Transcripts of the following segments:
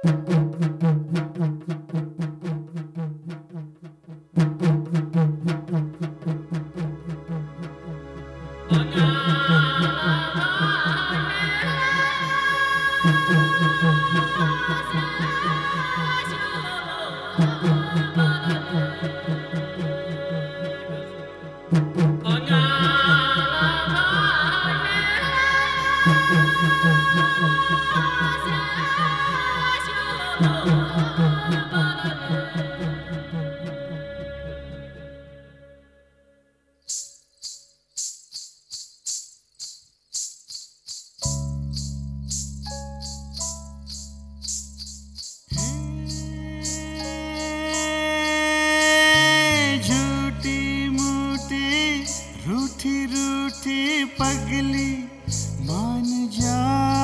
रूठी रूठी पगली मान जा,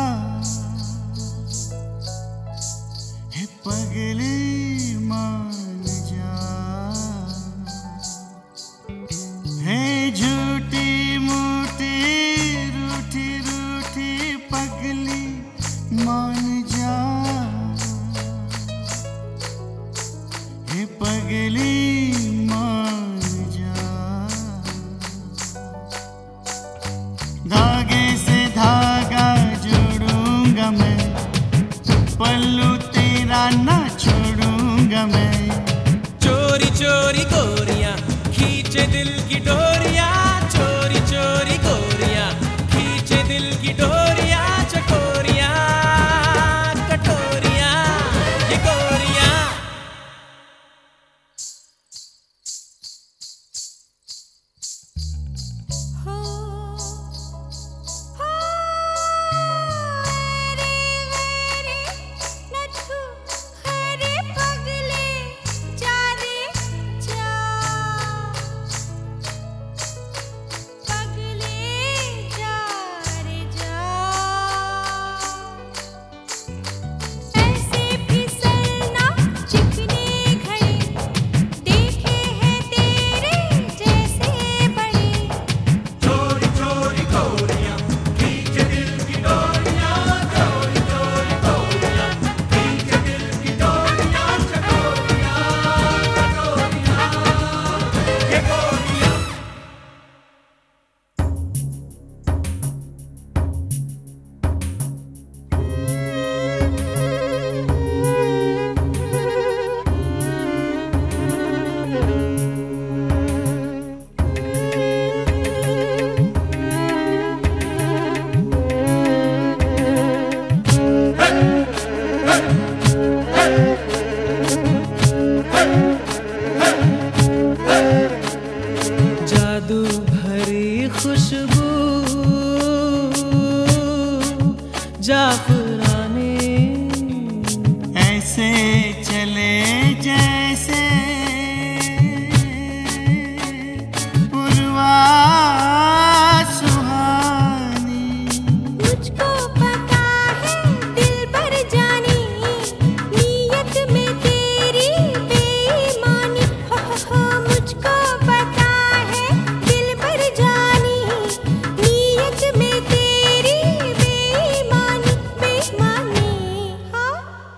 हे पगली मान जा, हे झूठी मूठी रूठी रूठी पगली मान जा, हे पगली धागे से धागा जोड़ूंगा मैं, पल्लू तेरा ना छोड़ूंगा मैं। चोरी चोरी गोरियां खींचे दिल की डोरियां, चोरी चोरी गोरियां खींचे दिल की डोरियां, चकोरियां कटोरियां ये गोरियां। जादू भरी खुशबू जाफरानी, ऐसे चले जैसे पुरवा सुहानी। मुझको पता है दिल भर जानी, नीयत में तेरी बेईमानी। हो मुझको पता है दिल भर जानी, नीयत में तेरी बेईमानी बेईमानी। हाँ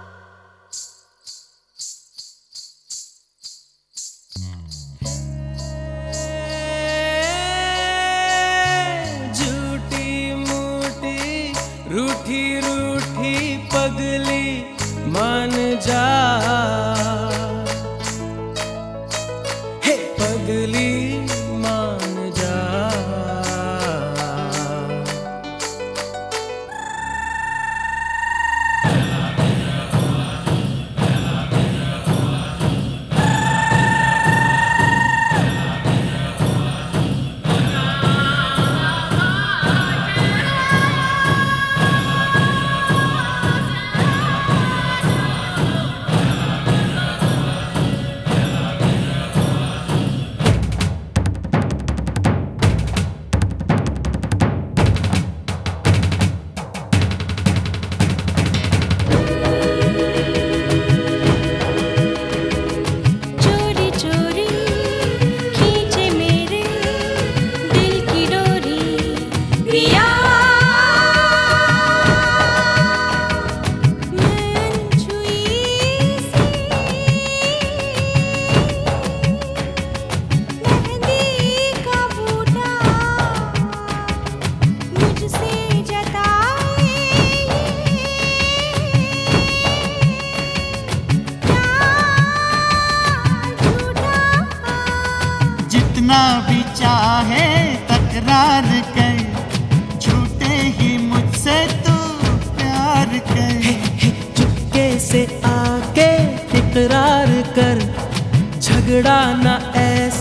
रूठी रूठी पगली मान जा, हे पगली मान जा। कितना भी चाहे तकरार कर, झूठे ही मुझसे तू प्यार कर। चुपके से आके इकरार कर, झगड़ा ना ऐसा